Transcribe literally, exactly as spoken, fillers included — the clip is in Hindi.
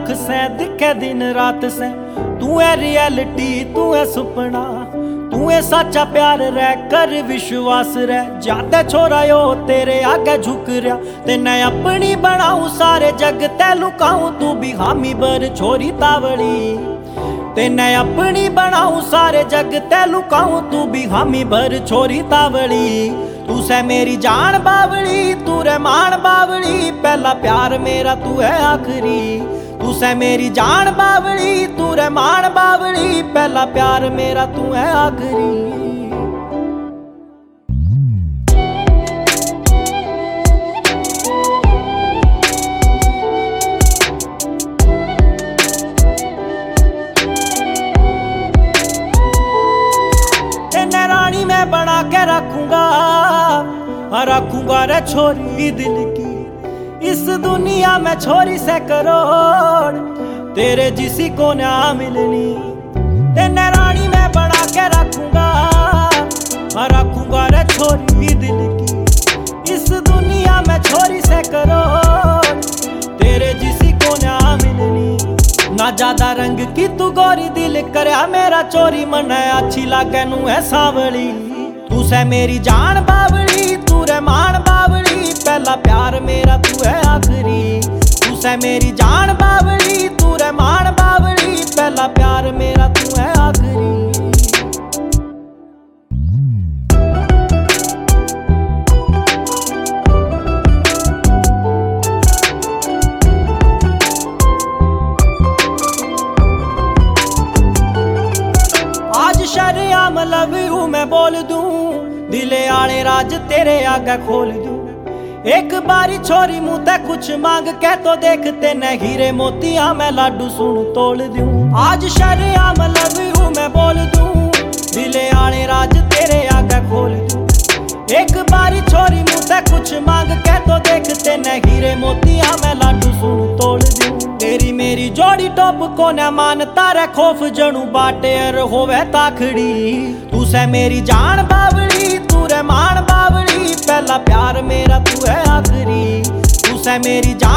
दुख से दिखे दिन रात से। तू है रियलिटी तू है सुपना, तू है सच्चा प्यार रह कर विश्वास रह। ज्यादा छोरा यो तेरे आगे झुक रहा, तेने अपनी बनाऊं सारे जग ते लुकाऊं। तू भी हामी बर छोरी तावड़ी, तेने अपनी बनाऊं सारे जग ते लुकाऊं। तू भी हामी भर छोरी तावड़ी। तू से मेरी जान बावड़ी, तू रहमान बावड़ी। पहला प्यार मेरा तू है आखिरी। तू से मेरी जान बावड़ी, तू रहमान बावड़ी। पहला प्यार मेरा तू है आखिरी। रानी मैं बना के रखूंगा, रखूंगा रे छोरी दिल की। इस दुनिया में छोरी से करोड़, तेरे जिसी को ना मिलनी। तेने रानी मैं बना के रखूंगा, रखूंगा रे छोरी दिल की। इस दुनिया में छोरी से करोड़, तेरे जिसी को ना मिलनी। ना ज्यादा रंग की तू गोरी दिल करया मेरा चोरी। मन अच्छी लागे नू है सावली, तू से मेरी जान बावली। तू रहमान बावली, पहला प्यार मेरा तू है आखिरी। तू से मेरी जान बावली, तू रहमान बावली। पहला प्यार मेरा तू है आखिरी। शर्याम लव यू मैं बोल दूं, दिले आले राज तेरे आगे खोल दूं। एक बारी छोरी मुँह ते कुछ मांग के तो देखते न हीरे मोतिया मैं लाडू सुन तोड़ दूं। आज शर्याम लव यू मैं बोल दूं, दिले आले राज तेरे आगे खोल दूं। एक बारी छोरी मुँह ते कुछ मांग के तो देखते न हीरे मोतिया मैं लाडू सुन तोड़ दूं। तेरी मेरी जोड़ी टॉप को न मानता रे खौफ जणू बाटे अर होवे ताखड़ी। तू से मेरी जान बावड़ी, तू रहमान बावड़ी। पहला प्यार मेरा तू है आखिरी। तू से मेरी जान